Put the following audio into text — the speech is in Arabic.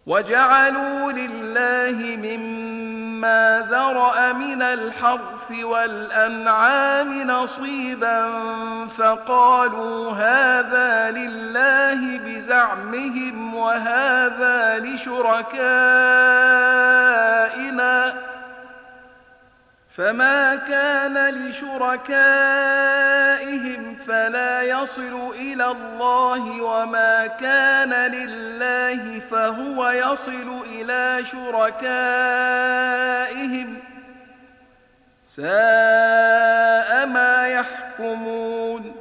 وجعلوا لله مما ذرأ من الحرث والأنعام نصيبا فقالوا هذا لله بزعمهم وهذا لشركائنا فما كان لشركائهم فلا يصل إلى الله وما كان لله فهو يصل إلى شركائهم ساء ما يحكمون